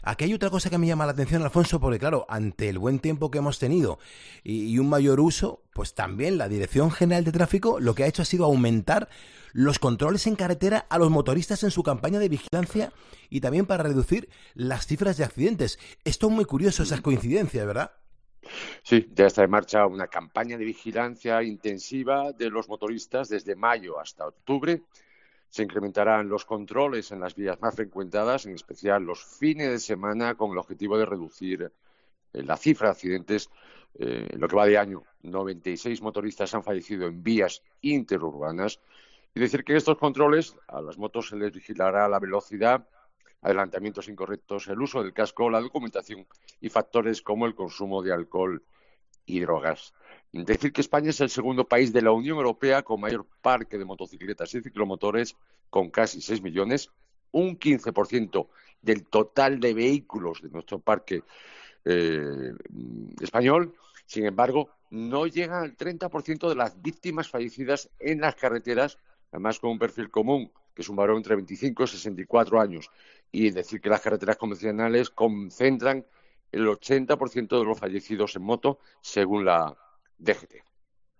Aquí hay otra cosa que me llama la atención, Alfonso, porque claro, ante el buen tiempo que hemos tenido y un mayor uso, pues también la Dirección General de Tráfico lo que ha hecho ha sido aumentar los controles en carretera a los motoristas en su campaña de vigilancia y también para reducir las cifras de accidentes. Esto es muy curioso, esas coincidencias, ¿verdad? Sí, ya está en marcha una campaña de vigilancia intensiva de los motoristas desde mayo hasta octubre. Se incrementarán los controles en las vías más frecuentadas, en especial los fines de semana, con el objetivo de reducir la cifra de accidentes. En lo que va de año, 96 motoristas han fallecido en vías interurbanas. Y decir que estos controles a las motos se les vigilará la velocidad, adelantamientos incorrectos, el uso del casco, la documentación y factores como el consumo de alcohol y drogas. Decir que España es el segundo país de la Unión Europea con mayor parque de motocicletas y ciclomotores, con casi 6 millones, un 15% del total de vehículos de nuestro parque eh, español. Sin embargo, no llegan al 30% de las víctimas fallecidas en las carreteras, además con un perfil común, que es un varón entre 25 y 64 años. Y decir que las carreteras convencionales concentran el 80% de los fallecidos en moto, según la DGT.